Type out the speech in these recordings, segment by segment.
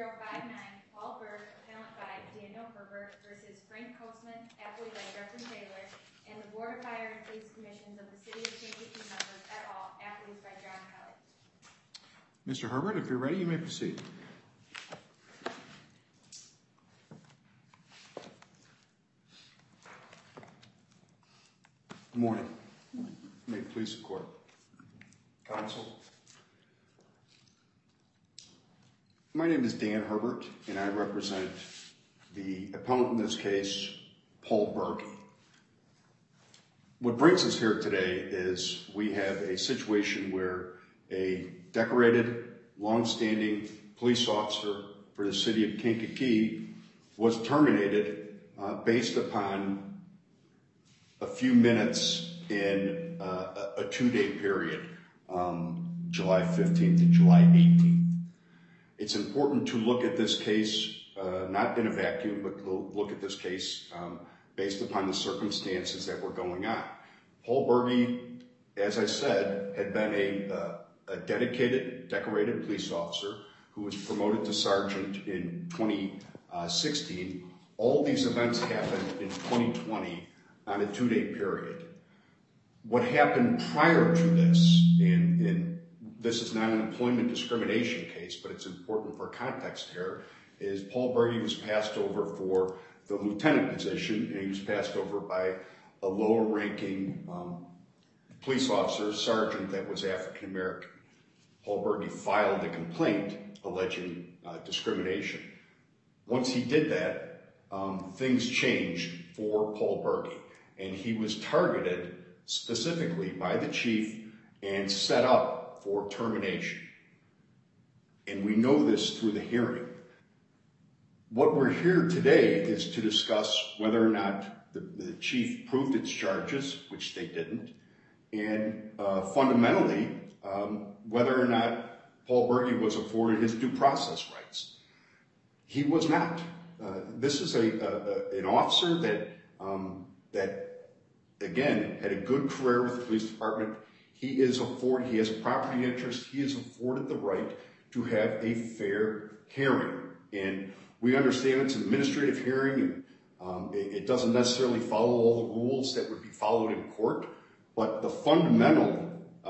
Paul Berg, appellant by Daniel Herbert versus Frank Kosman, appellate by Jeffrey Taylor, and the Board of Fire and Police Commissions of the City of Kankakee members et al., appellate by John Kelly. Mr. Herbert, if you're ready, you may proceed. Good morning. May it please the court. Counsel. My name is Dan Herbert, and I represent the appellant in this case, Paul Berge. What brings us here today is we have a situation where a decorated, long-standing police officer for the City of Kankakee was terminated based upon a few minutes in a two-day period, July 15th to July 18th. It's important to look at this case, not in a vacuum, but look at this case based upon the circumstances that were going on. Paul Berge, as I said, had been a dedicated, decorated police officer who was promoted to sergeant in 2016. All these events happened in 2020 on a two-day period. What happened prior to this, and this is not an employment discrimination case, but it's important for context here, is Paul Berge was passed over for the lieutenant position, and he was passed over by a lower-ranking police officer, sergeant, that was African-American. Paul Berge filed a complaint alleging discrimination. Once he did that, things changed for Paul Berge, and he was targeted specifically by the chief and set up for termination. And we know this through the hearing. What we're here today is to discuss whether or not the chief proved its charges, which they didn't, and fundamentally, whether or not Paul Berge was afforded his due process rights. He was not. This is an officer that, again, had a good career with the police department. He has a property interest. He is afforded the right to have a fair hearing. And we understand it's an administrative hearing, and it doesn't necessarily follow all the rules that would be followed in court. But the fundamental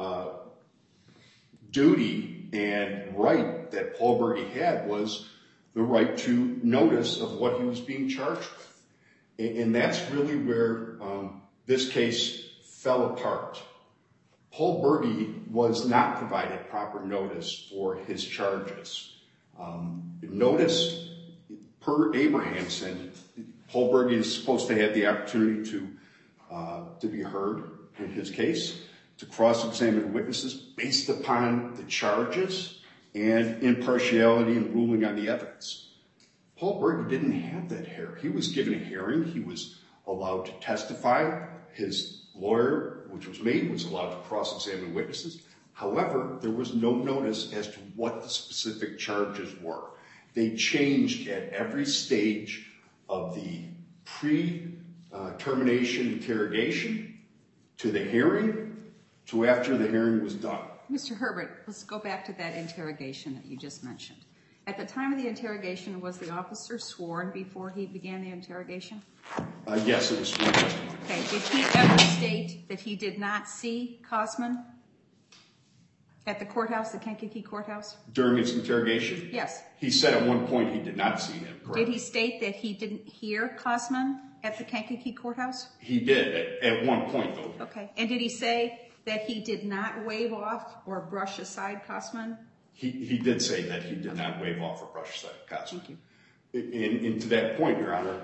duty and right that Paul Berge had was the right to notice of what he was being charged with. And that's really where this case fell apart. Paul Berge was not provided proper notice for his charges. Notice, per Abrahamson, Paul Berge is supposed to have the opportunity to be heard in his case, to cross-examine witnesses based upon the charges and impartiality in ruling on the evidence. Paul Berge didn't have that here. He was given a hearing. He was allowed to testify. His lawyer, which was me, was allowed to cross-examine witnesses. However, there was no notice as to what the specific charges were. They changed at every stage of the pre-termination interrogation, to the hearing, to after the hearing was done. Mr. Herbert, let's go back to that interrogation that you just mentioned. At the time of the interrogation, was the officer sworn before he began the interrogation? Yes, it was sworn testimony. Okay. Did he ever state that he did not see Kosman at the courthouse, the Kankakee courthouse? During his interrogation? Yes. He said at one point he did not see him. Correct. Did he state that he didn't hear Kosman at the Kankakee courthouse? He did, at one point, though. Okay. And did he say that he did not wave off or brush aside Kosman? He did say that he did not wave off or brush aside Kosman. Thank you. And to that point, Your Honor,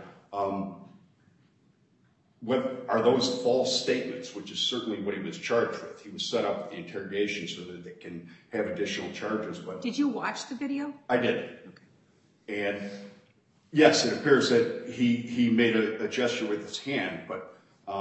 what are those false statements, which is certainly what he was charged with. He was set up with the interrogation so that they can have additional charges. But did you watch the video? I did. Okay. And yes, it appears that he made a gesture with his hand, but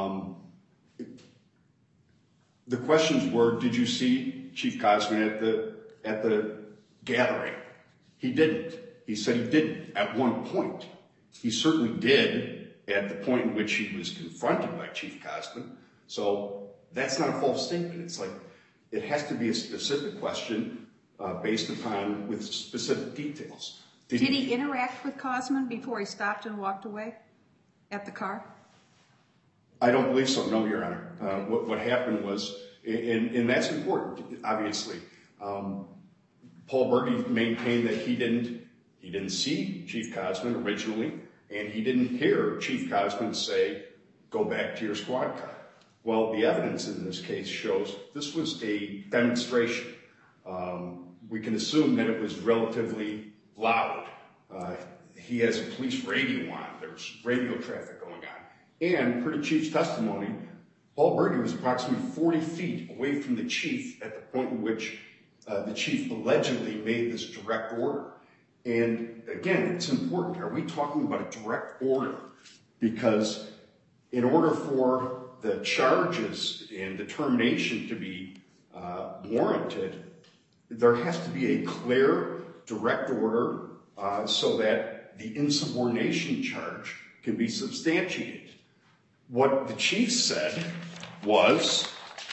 the questions were, did you see Chief Kosman at the gathering? He didn't. He said he didn't at one point. He certainly did at the point in which he was confronted by Chief Kosman. So that's not a false statement. It's like it has to be a specific question based upon with specific details. Did he interact with Cosman before he stopped and walked away at the car? I don't believe so, no, Your Honor. What happened was, and that's important, obviously. Paul Berge maintained that he didn't see Chief Cosman originally, and he didn't hear Chief Cosman say, "Go back to your squad car." Well, the evidence in this case shows this was a demonstration. We can assume that it was relatively loud. He has a police radio on. There's radio traffic going on. And per the chief's testimony, Paul Berge was approximately 40 feet away from the chief at the point in which the chief allegedly made this direct order. And again, it's important. Are we talking about a direct order? Because in order for the charges and determination to be warranted, there has to be a clear, direct order so that the insubordination charge can be substantiated. What the chief said was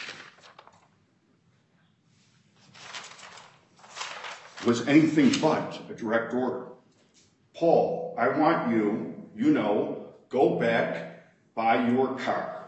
anything but a direct order. Paul, I want you, go back by your car.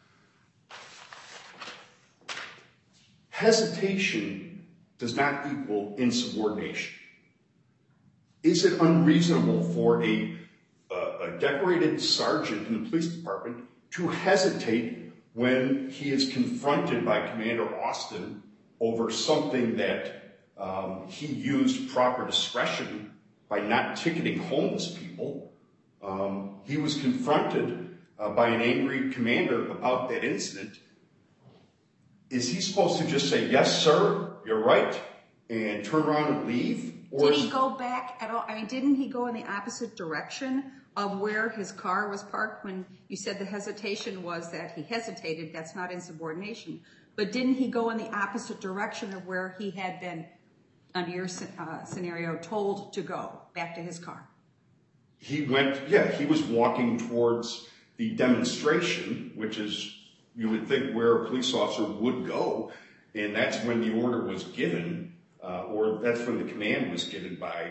Hesitation does not equal insubordination. Is it unreasonable for a decorated sergeant in the police department to hesitate when he is confronted by Commander Austin over something that he used proper discretion by not ticketing homeless people? He was confronted by an angry commander about that incident. Is he supposed to just say, "Yes, sir, you're right," and turn around and leave? Or Did he go back at all? I mean, didn't he go in the opposite direction of where his car was parked when you said the hesitation was that he hesitated? That's not insubordination. But didn't he go in the opposite direction of where he had been, under your scenario, told to go back to his car? He was walking towards the demonstration, which is, you would think, where a police officer would go, and that's when the order was given, or that's when the command was given by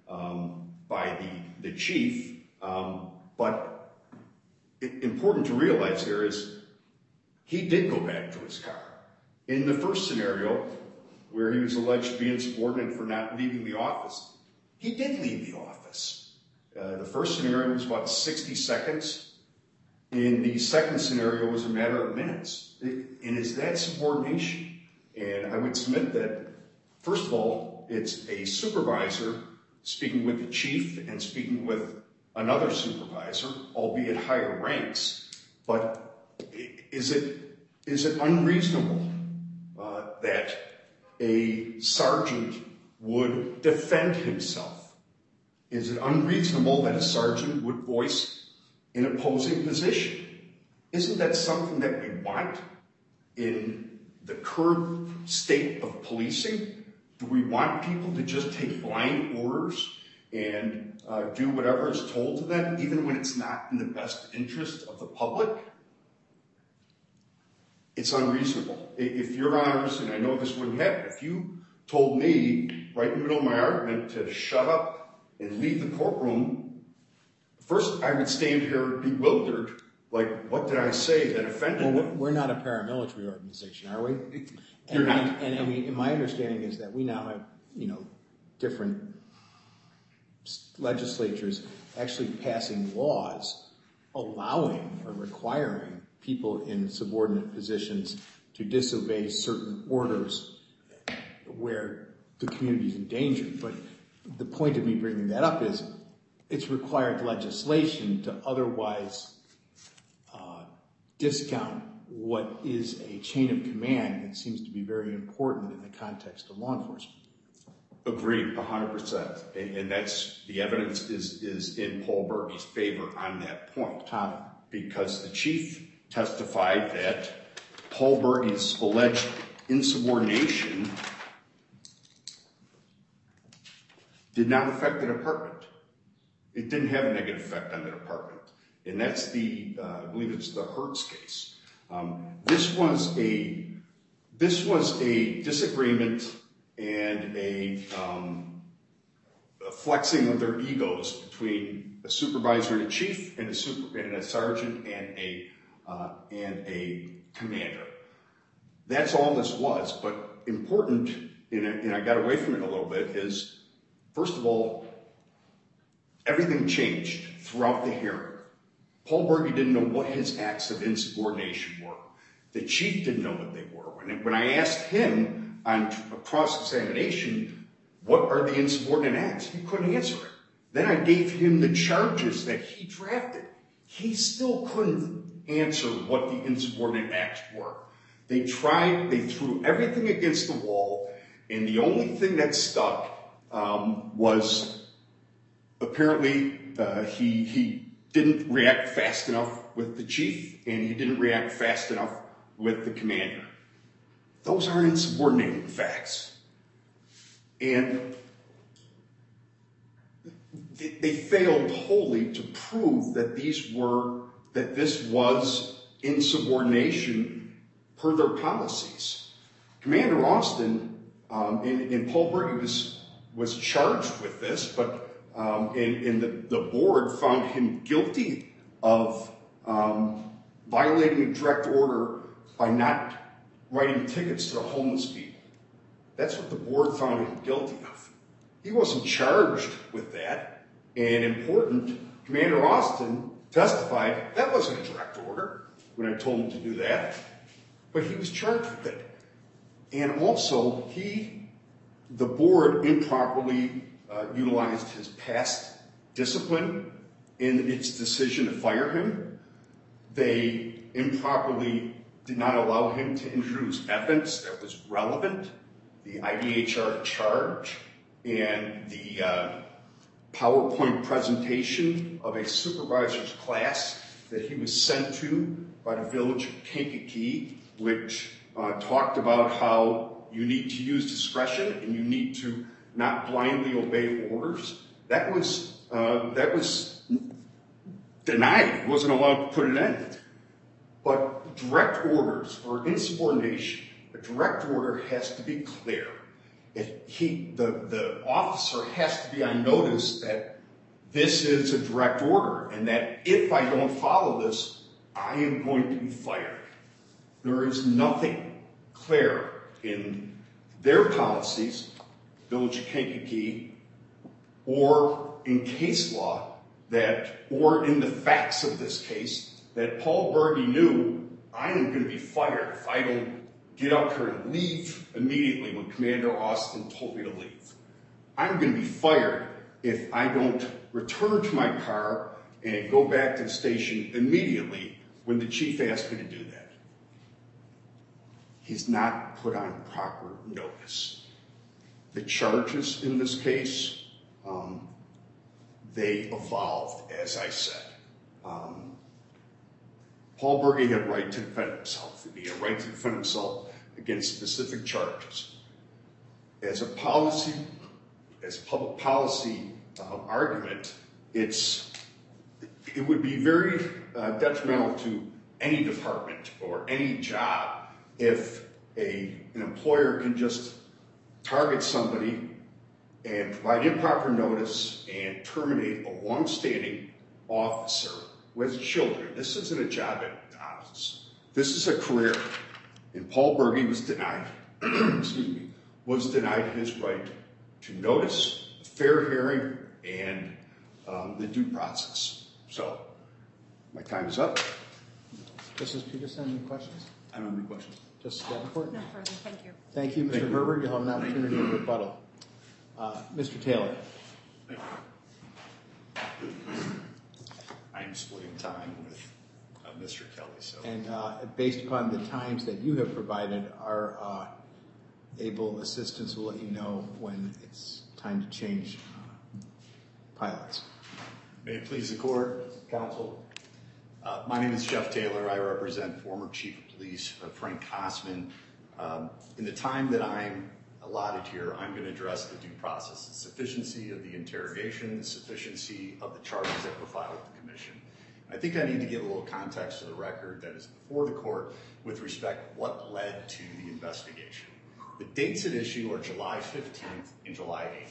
the chief. But important to realize here is he did go back to his car. In the first scenario, where he was alleged to be insubordinate for not leaving the office, he did leave the office. The first scenario was about 60 seconds. In the second scenario, it was a matter of minutes. And is that subordination? And I would submit that, first of all, it's a supervisor speaking with the chief and speaking with another supervisor, albeit higher ranks. But is it unreasonable that a sergeant would defend himself? Is it unreasonable that a sergeant would voice an opposing position? Isn't that something that we want in the current state of policing? Do we want people to just take blind orders and do whatever is told to them, even when it's not in the best interest of the public? It's unreasonable. If your honors, and I know this wouldn't happen, if you told me right in the middle of my argument to shut up and leave the courtroom, first I would stand here bewildered, like, what did I say that offended them? We're not a paramilitary organization, are we? You're not. And my understanding is that we now have, different legislatures actually passing laws allowing or requiring people in subordinate positions to disobey certain orders where the community is in danger. But the point of me bringing that up is it's required legislation to otherwise discount what is a chain of command that seems to be very important in the context of law enforcement. Agreed, 100%. And that's, the evidence is in Paul Berge's favor on that point. How? Because the chief testified that Paul Berge's alleged insubordination did not affect the department. It didn't have a negative effect on the department. And that's I believe it's the Hertz case. This was a disagreement and a flexing of their egos between a supervisor and a chief and a sergeant and a commander. That's all this was, but important, and I got away from it a little bit, is, first of all, everything changed throughout the hearing. Paul Berge didn't know what his acts of insubordination were. The chief didn't know what they were. When I asked him on cross-examination, what are the insubordinate acts? He couldn't answer it. Then I gave him the charges that he drafted. He still couldn't answer what the insubordinate acts were. They threw everything against the wall, and the only thing that stuck was apparently he didn't react fast enough with the chief, and he didn't react fast enough with the commander. Those aren't insubordinating facts. And they failed wholly to prove that this was insubordination per their policies. Commander Austin and Paul Berge was charged with this, but the board found him guilty of violating a direct order by not writing tickets to the homeless people. That's what the board found him guilty of. He wasn't charged with that, and important, Commander Austin testified that wasn't a direct order when I told him to do that. But he was charged with it. And also, the board improperly utilized his past discipline in its decision to fire him. They improperly did not allow him to introduce evidence that was relevant, the IDHR charge, and the PowerPoint presentation of a supervisor's class that he was sent to by the village of Kankakee, which talked about how you need to use discretion and you need to not blindly obey orders. That was denied. He wasn't allowed to put it in. But direct orders or insubordination, a direct order has to be clear. The officer has to be on notice that this is a direct order and that if I don't follow this, I am going to be fired. There is nothing clear in their policies, Village of Kankakee, or in case law or in the facts of this case, that Paul Berge knew I am going to be fired if I don't get up here and leave immediately when Commander Austin told me to leave. I'm going to be fired if I don't return to my car and go back to the station immediately when the chief asked me to do that. He's not put on proper notice. The charges in this case, they evolved, as I said. Paul Berge had a right to defend himself. He had a right to defend himself against specific charges. As a public policy argument, it would be very detrimental to any department or any job if an employer can just target somebody and provide improper notice and terminate a long-standing officer with children. This isn't a job at McDonald's. This is a career. And Paul Berge was denied, was denied his right to notice, a fair hearing, and the due process. So, my time is up. Justice Peterson, any questions? I don't have any questions. Justice Davenport? No further, thank you. Thank you, Mr. Herbert. You'll have an opportunity to rebuttal. Mr. Taylor. I'm splitting time with Mr. Kelly. So. And based upon the times that you have provided, our able assistants will let you know when it's time to change pilots. May it please the court, counsel. My name is Jeff Taylor. I represent former Chief of Police Frank Kosman. In the time that I'm allotted here, I'm going to address the due process, the sufficiency of the interrogation, the sufficiency of the charges that were filed with the commission. I think I need to give a little context to the record that is before the court with respect to what led to the investigation. The dates at issue are July 15th and July 18th.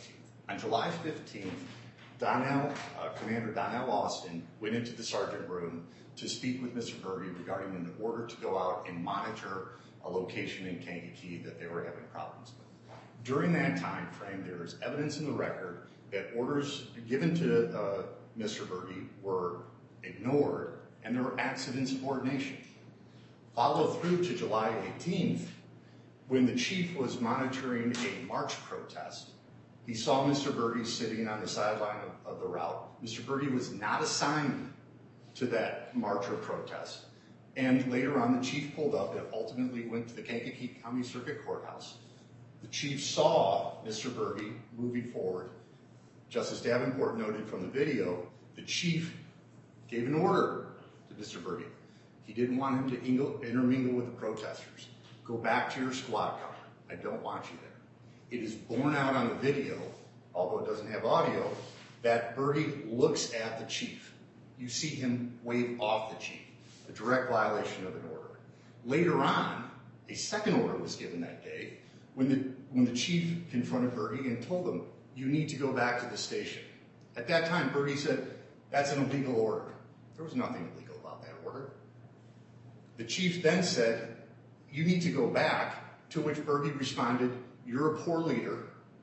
On July 15th, Commander Donnell Austin went into the sergeant room to speak with Mr. Berge regarding an order to go out and monitor a location in Kankakee that they were having problems with. During that time frame, there is evidence in the record that orders given to Mr. Berge were ignored and there were acts of insubordination. Follow through to July 18th, when the chief was monitoring a march protest, he saw Mr. Berge sitting on the sideline of the route. Mr. Berge was not assigned to that march or protest. And later on, the chief pulled up and ultimately went to the Kankakee County Circuit Courthouse. The chief saw Mr. Berge moving forward. Justice Davenport noted from the video, the chief gave an order to Mr. Berge. He didn't want him to intermingle with the protesters. Go back to your squad car. I don't want you there. It is borne out on the video, although it doesn't have audio, that Berge looks at the chief. You see him wave off the chief, a direct violation of an order. Later on, a second order was given that day when the chief confronted Berge and told him, you need to go back to the station. At that time, Berge said, that's an illegal order. There was nothing illegal about that order. The chief then said, you need to go back, to which Berge responded, you're a poor leader,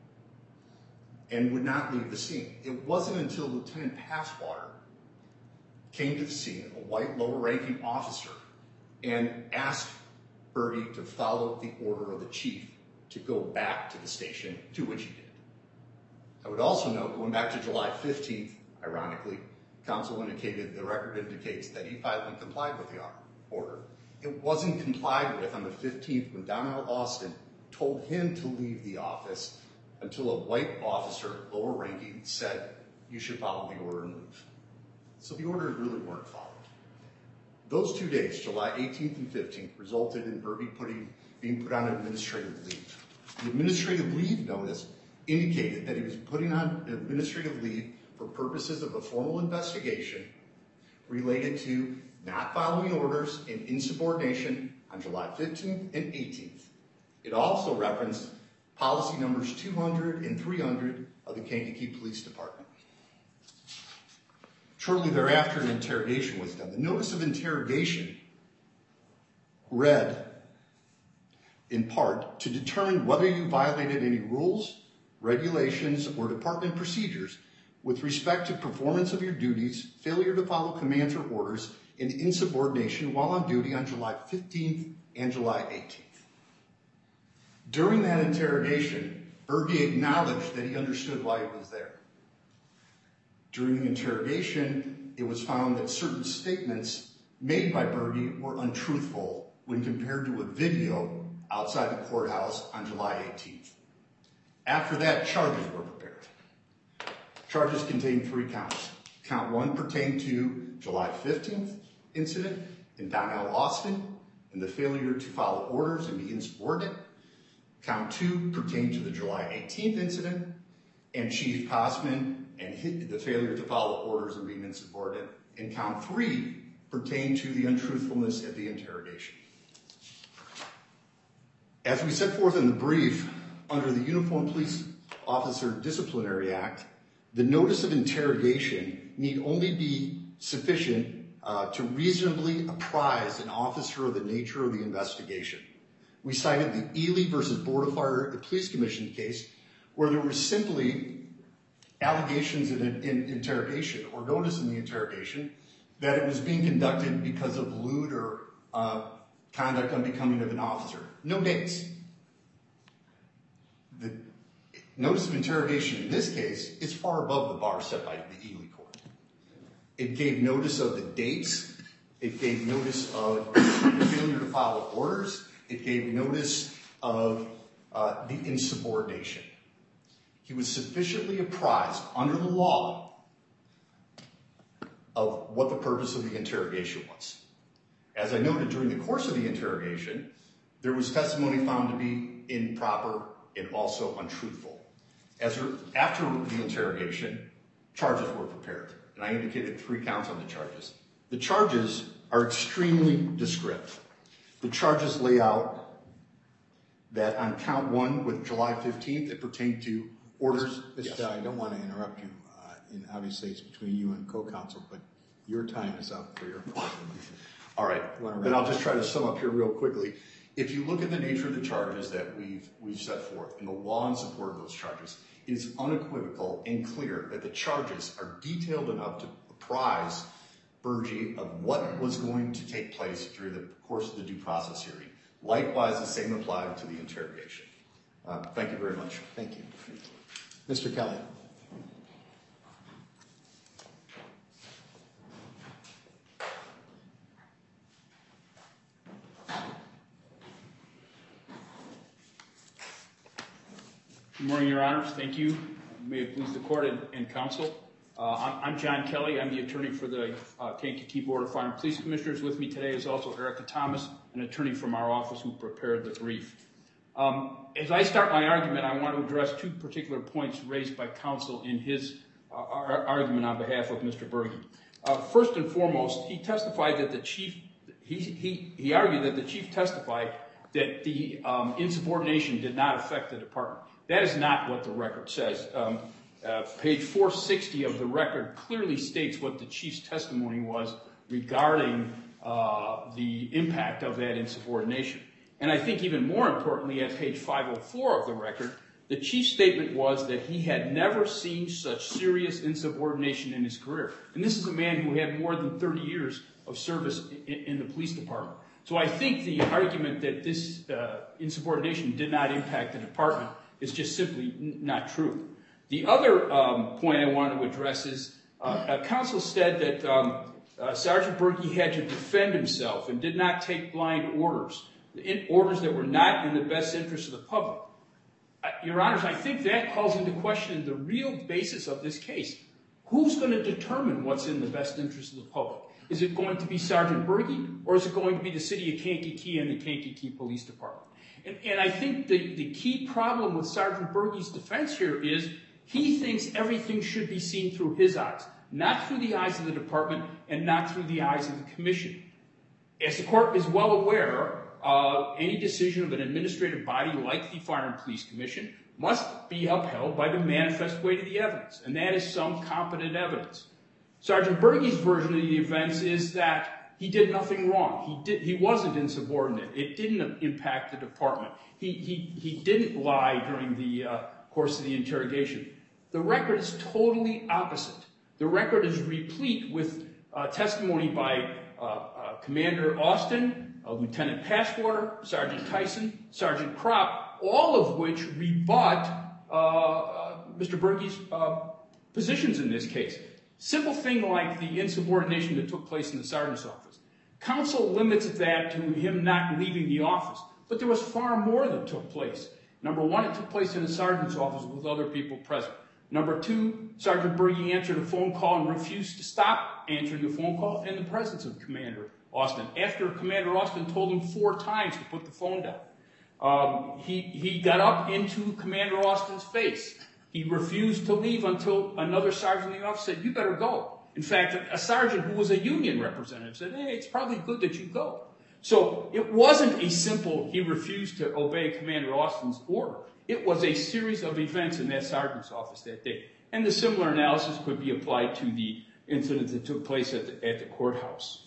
and would not leave the scene. It wasn't until Lieutenant Passwater came to the scene, a white lower-ranking officer, and asked Berge to follow the order of the chief to go back to the station, to which he did. I would also note, going back to July 15th, ironically, counsel indicated, the record indicates that he finally complied with the order. It wasn't complied with on the 15th when Donnell Austin told him to leave the office until a white officer, lower ranking, said, you should follow the order and leave. So the orders really weren't followed. Those 2 days, July 18th and 15th, resulted in Berge being put on administrative leave. The administrative leave notice indicated that he was putting on administrative leave for purposes of a formal investigation related to not following orders and insubordination on July 15th and 18th. It also referenced policy numbers 200 and 300 of the Kankakee Police Department. Shortly thereafter, an interrogation was done. The notice of interrogation read, in part, to determine whether you violated any rules, regulations, or department procedures with respect to performance of your duties, failure to follow commands or orders, and insubordination while on duty on July 15th and July 18th. During that interrogation, Berge acknowledged that he understood why he was there. During the interrogation, it was found that certain statements made by Berge were untruthful when compared to a video outside the courthouse on July 18th. After that, charges were prepared. Charges contained 3 counts. Count 1 pertained to July 15th incident in Donnell Austin and the failure to follow orders and be insubordinate. Count 2 pertained to the July 18th incident and Chief Kosman and the failure to follow orders and being insubordinate. And count 3 pertained to the untruthfulness at the interrogation. As we set forth in the brief, under the Uniformed Police Officer Disciplinary Act, the notice of interrogation need only be sufficient to reasonably apprise an officer of the nature of the investigation. We cited the Ely versus Board of Fire Police Commission case where there were simply allegations in an interrogation or notice in the interrogation that it was being conducted because of lewd or conduct unbecoming of an officer. No dates. The notice of interrogation in this case is far above the bar set by the Ely court. It gave notice of the dates. It gave notice of the failure to follow orders. It gave notice of the insubordination. He was sufficiently apprised under the law of what the purpose of the interrogation was. As I noted during the course of the interrogation, there was testimony found to be improper and also untruthful. After the interrogation, charges were prepared, and I indicated 3 counts on the charges. The charges are extremely descriptive. The charges lay out that on count 1 with July 15th, it pertained to Orders? Mr. Yes. I don't want to interrupt you, and obviously it's between you and co-counsel, but your time is up for your portion. All right, then I'll just try to sum up here real quickly. If you look at the nature of the charges that we've set forth and the law in support of those charges, it is unequivocal and clear that the charges are detailed enough to apprise Burgee of what was going to take place through the course of the due process hearing. Likewise, the same applied to the interrogation. Thank you very much. Thank you. Mr. Kelly. Good morning, Your Honors. Thank you. May it please the court and counsel. I'm John Kelly. I'm the attorney for the Kankakee Board of Fire and Police Commissioners. With me today is also Erica Thomas, an attorney from our office who prepared the brief. As I start my argument, I want to address two particular points raised by counsel in his argument on behalf of Mr. Burgee. First and foremost, he testified that the chief, he argued that the chief testified that the insubordination did not affect the department. That is not what the record says. Page 460 of the record clearly states what the chief's testimony was regarding the impact of that insubordination. And I think even more importantly, at page 504 of the record, the chief's statement was that he had never seen such serious insubordination in his career. And this is a man who had more than 30 years of service in the police department. So I think the argument that this insubordination did not impact the department is just simply not true. The other point I want to address is counsel said that Sergeant Burgee had to defend himself and did not take blind orders that were not in the best interest of the public. Your Honors, I think that calls into question the real basis of this case. Who's going to determine what's in the best interest of the public? Is it going to be Sergeant Burgee, or is it going to be the city of Kankakee and the Kankakee Police Department? And I think the key problem with Sergeant Burgee's defense here is he thinks everything should be seen through his eyes, not through the eyes of the department and not through the eyes of the commission. As the court is well aware, any decision of an administrative body like the Fire and Police Commission must be upheld by the manifest weight of the evidence, and that is some competent evidence. Sergeant Burgee's version of the events is that he did nothing wrong. He wasn't insubordinate. It didn't impact the department. He didn't lie during the course of the interrogation. The record is totally opposite. The record is replete with testimony by Commander Austin, Lieutenant Passwater, Sergeant Tyson, Sergeant Kropp, all of which rebut Mr. Burgee's positions in this case. Simple thing like the insubordination that took place in the sergeant's office. Counsel limits that to him not leaving the office, but there was far more that took place. Number one, it took place in the sergeant's office with other people present. Number two, Sergeant Burgee answered a phone call and refused to stop answering the phone call in the presence of Commander Austin, after Commander Austin told him 4 times to put the phone down. He got up into Commander Austin's face. He refused to leave until another sergeant in the office said, "You better go." In fact, a sergeant who was a union representative said, "Hey, it's probably good that you go." So it wasn't a simple, he refused to obey Commander Austin's order. It was a series of events in that sergeant's office that day. And the similar analysis could be applied to the incident that took place at the courthouse.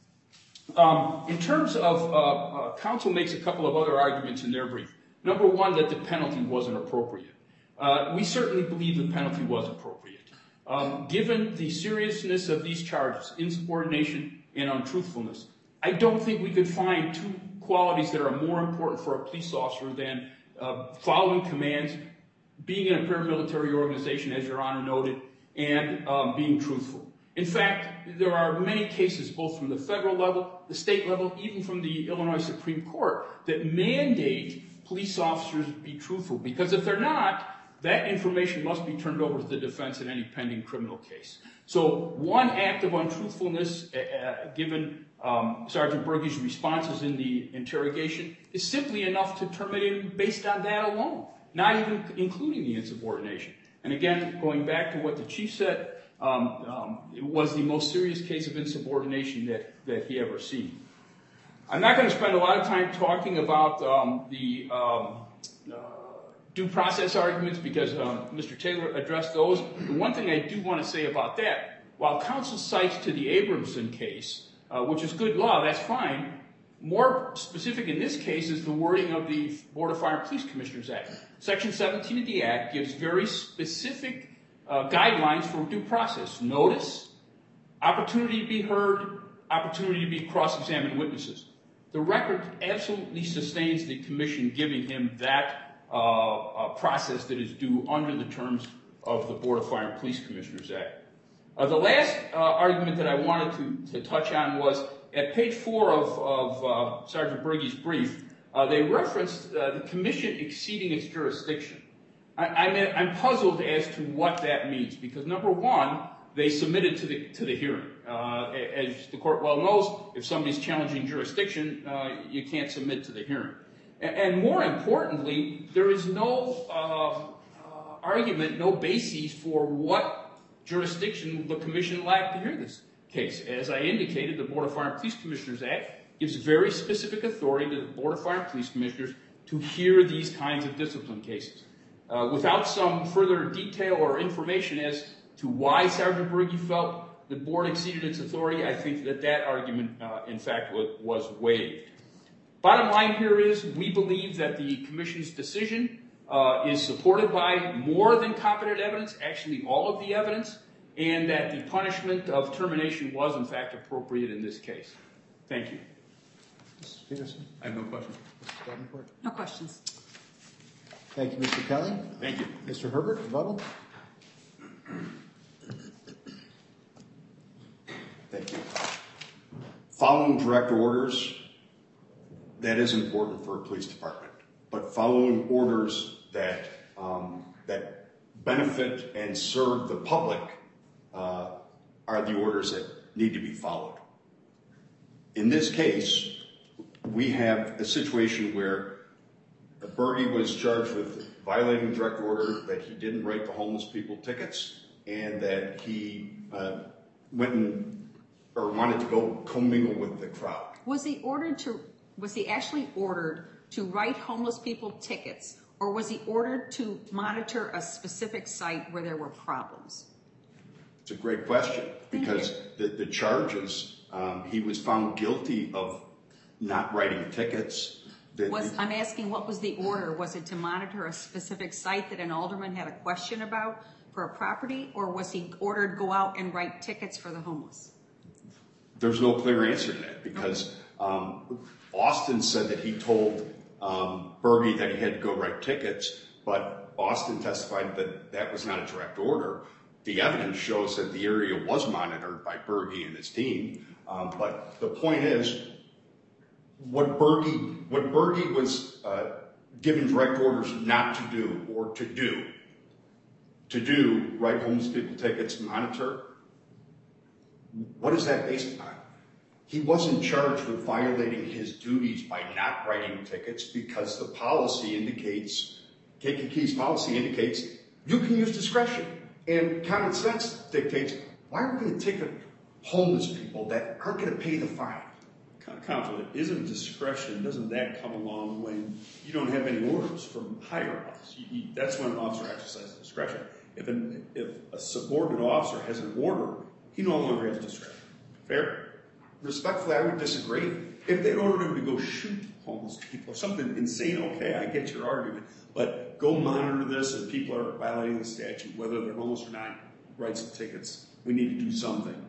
In terms of, counsel makes a couple of other arguments in their brief. Number one, that the penalty wasn't appropriate. We certainly believe the penalty was appropriate. Given the seriousness of these charges, insubordination and untruthfulness, I don't think we could find 2 qualities that are more important for a police officer than following commands, being in a paramilitary organization, as Your Honor noted, and being truthful. In fact, there are many cases, both from the federal level, the state level, even from the Illinois Supreme Court, that mandate police officers be truthful, because if they're not, that information must be turned over to the defense in any pending criminal case. So one act of untruthfulness, given Sergeant Burgee's responses in the interrogation, is simply enough to terminate him based on that alone, not even including the insubordination. And again, going back to what the chief said, it was the most serious case of insubordination that he ever seen. I'm not going to spend a lot of time talking about the due process arguments because Mr. Taylor addressed those. The one thing I do want to say about that, while counsel cites to the Abramson case, which is good law, that's fine, more specific in this case is the wording of the Board of Fire and Police Commissioners Act. Section 17 of the Act gives very specific guidelines for due process. Notice, opportunity to be heard, opportunity to be cross-examined witnesses. The record absolutely sustains the commission giving him that process that is due under the terms of the Board of Fire and Police Commissioners Act. The last argument that I wanted to touch on was at page 4 of Sergeant Berge's brief, they referenced the commission exceeding its jurisdiction. I'm puzzled as to what that means because, number one, they submitted to the hearing. As the court well knows, if somebody's challenging jurisdiction, you can't submit to the hearing. And more importantly, there is no argument, no basis for what jurisdiction the commission lacked to hear this case. As I indicated, the Board of Fire and Police Commissioners Act gives very specific authority to the Board of Fire and Police Commissioners to hear these kinds of discipline cases. Without some further detail or information as to why Sergeant Berge felt the board exceeded its authority, I think that argument, in fact, was waived. Bottom line here is we believe that the commission's decision is supported by more than competent evidence, actually all of the evidence, and that the punishment of termination was, in fact, appropriate in this case. Thank you. Mrs. Peterson? I have no questions. Mr. Davenport? No questions. Thank you, Mr. Kelly. Thank you. Mr. Herbert, rebuttal? Thank you. Following direct orders, that is important for a police department. But following orders that benefit and serve the public are the orders that need to be followed. In this case, we have a situation where Berge was charged with violating direct order, that he didn't write the homeless people tickets, and that he wanted to go commingle with the crowd. Was he actually ordered to write homeless people tickets, or was he ordered to monitor a specific site where there were problems? It's a great question, because the charges, he was found guilty of not writing tickets. I'm asking, what was the order? Was it to monitor a specific site that an alderman had a question about for a property, or was he ordered to go out and write tickets for the homeless? There's no clear answer to that, because Austin said that he told Berge that he had to go write tickets, but Austin testified that that was not a direct order. The evidence shows that the area was monitored by Berge and his team, but the point is, what Berge was given direct orders not to do, or to do, write homeless people tickets, monitor, what is that based upon? He wasn't charged with violating his duties by not writing tickets, because the policy indicates, Kentucky's policy indicates, you can use discretion. And common sense dictates, why are we going to ticket homeless people that aren't going to pay the fine? Counsel, isn't discretion, doesn't that come along when you don't have any orders from higher ups? That's when an officer exercises discretion. If a subordinate officer has an order, he no longer has discretion. Fair? Respectfully, I would disagree. If they'd ordered him to go shoot homeless people, something insane, okay, I get your argument. But go monitor this, and people are violating the statute, whether they're homeless or not, write some tickets. We need to do something.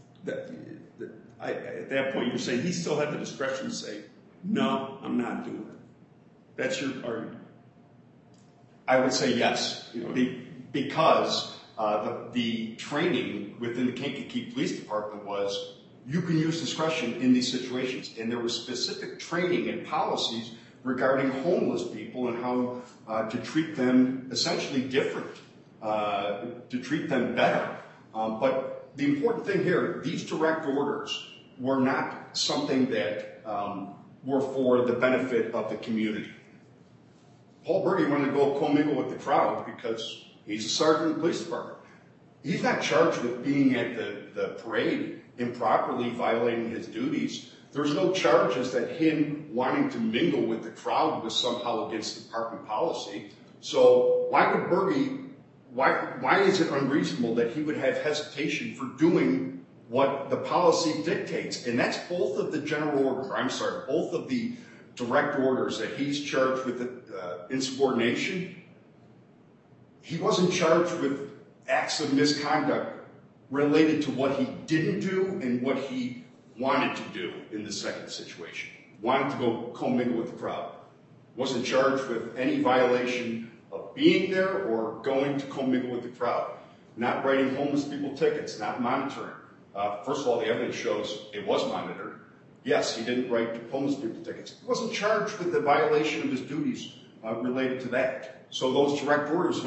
At that point, you're saying he still had the discretion to say, no, I'm not doing it. That's your argument. I would say yes, because the training within the Kankakee Police Department was, you can use discretion in these situations. And there was specific training and policies regarding homeless people and how to treat them essentially different, to treat them better. But the important thing here, these direct orders were not something that were for the benefit of the community. Paul Berge wanted to go commingle with the crowd because he's a sergeant in the police department. He's not charged with being at the parade improperly violating his duties. There's no charges that him wanting to mingle with the crowd was somehow against department policy. So why would Berge, why is it unreasonable that he would have hesitation for doing what the policy dictates? And that's both of the both of the direct orders that he's charged with insubordination. He wasn't charged with acts of misconduct related to what he didn't do and what he wanted to do in the second situation. Wanted to go commingle with the crowd. Wasn't charged with any violation of being there or going to commingle with the crowd. Not writing homeless people tickets, not monitoring. First of all, the evidence shows it was monitored. Yes, he didn't write homeless people tickets. He wasn't charged with the violation of his duties related to that. So those direct orders,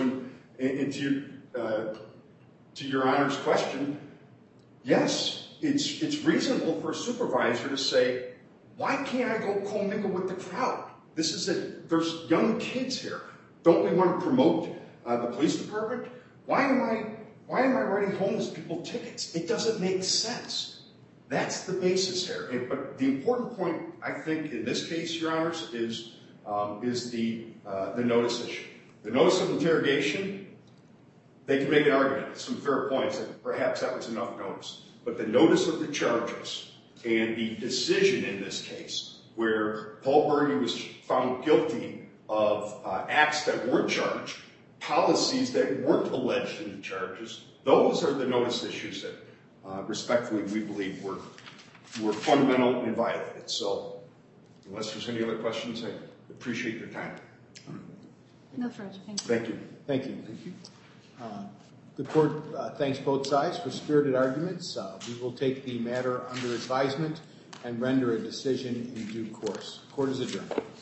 to your Honor's question, yes, it's reasonable for a supervisor to say, why can't I go commingle with the crowd? There's young kids here. Don't we want to promote the police department? Why am I writing homeless people tickets? It doesn't make sense. That's the basis here. But the important point, I think, in this case, Your Honors, is the notice issue. The notice of interrogation, they can make an argument, some fair points, that perhaps that was enough notice. But the notice of the charges and the decision in this case, where Paul Berge was found guilty of acts that weren't charged, policies that weren't alleged in the charges, those are the notice issues that, respectfully, we believe were fundamental and violated. So, unless there's any other questions, I appreciate your time. No further. Thank you. Thank you. Thank you. The court thanks both sides for spirited arguments. We will take the matter under advisement and render a decision in due course. Court is adjourned.